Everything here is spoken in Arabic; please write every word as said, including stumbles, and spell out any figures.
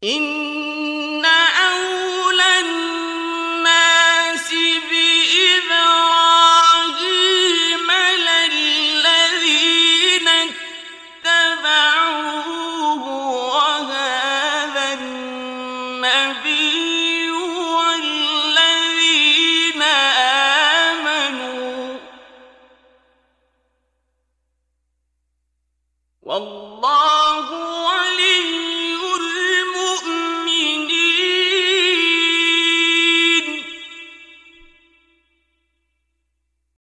إن أولى الناس بإبراهيم للذين اتبعوه وهذا النبي والذين آمنوا والله